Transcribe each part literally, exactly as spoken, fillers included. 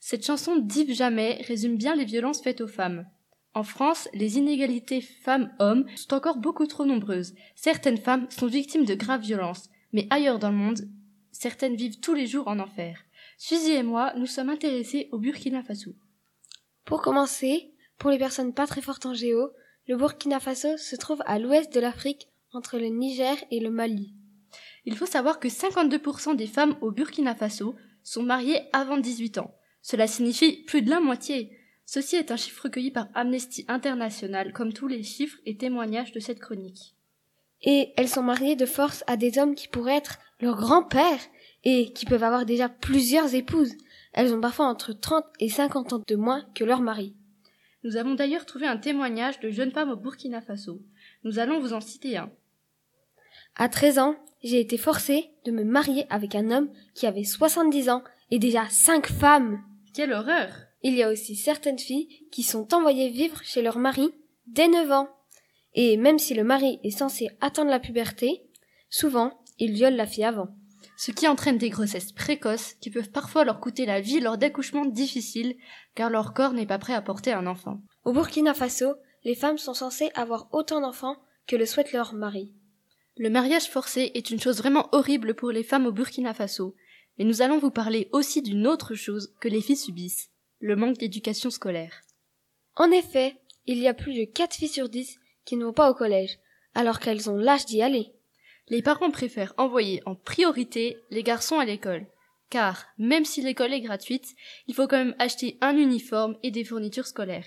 Cette chanson d'Yves Jamais résume bien les violences faites aux femmes. En France, les inégalités femmes-hommes sont encore beaucoup trop nombreuses. Certaines femmes sont victimes de graves violences, mais ailleurs dans le monde, certaines vivent tous les jours en enfer. Suzy et moi, nous sommes intéressés au Burkina Faso. Pour commencer, pour les personnes pas très fortes en géo, le Burkina Faso se trouve à l'ouest de l'Afrique, entre le Niger et le Mali. Il faut savoir que cinquante-deux pour cent des femmes au Burkina Faso sont mariées avant dix-huit ans. Cela signifie plus de la moitié. Ceci est un chiffre recueilli par Amnesty International, comme tous les chiffres et témoignages de cette chronique. Et elles sont mariées de force à des hommes qui pourraient être leurs grands-pères et qui peuvent avoir déjà plusieurs épouses. Elles ont parfois entre trente et cinquante ans de moins que leur mari. Nous avons d'ailleurs trouvé un témoignage de jeunes femmes au Burkina Faso. Nous allons vous en citer un. À treize ans, j'ai été forcée de me marier avec un homme qui avait soixante-dix ans et déjà cinq femmes. Quelle horreur! Il y a aussi certaines filles qui sont envoyées vivre chez leur mari dès neuf ans. Et même si le mari est censé attendre la puberté, souvent, il viole la fille avant. Ce qui entraîne des grossesses précoces qui peuvent parfois leur coûter la vie lors d'accouchements difficiles, car leur corps n'est pas prêt à porter un enfant. Au Burkina Faso, les femmes sont censées avoir autant d'enfants que le souhaite leur mari. Le mariage forcé est une chose vraiment horrible pour les femmes au Burkina Faso, mais nous allons vous parler aussi d'une autre chose que les filles subissent, le manque d'éducation scolaire. En effet, il y a plus de quatre filles sur dix qui ne vont pas au collège, alors qu'elles ont l'âge d'y aller. Les parents préfèrent envoyer en priorité les garçons à l'école, car même si l'école est gratuite, il faut quand même acheter un uniforme et des fournitures scolaires.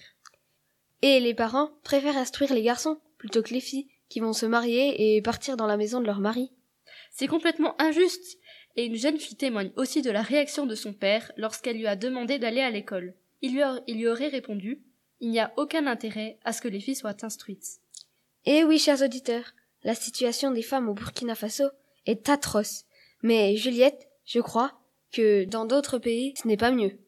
Et les parents préfèrent instruire les garçons plutôt que les filles, qui vont se marier et partir dans la maison de leur mari. C'est complètement injuste, et une jeune fille témoigne aussi de la réaction de son père lorsqu'elle lui a demandé d'aller à l'école. Il lui, a, il lui aurait répondu « Il n'y a aucun intérêt à ce que les filles soient instruites ». Eh oui, chers auditeurs, la situation des femmes au Burkina Faso est atroce. Mais Juliette, je crois que dans d'autres pays, ce n'est pas mieux.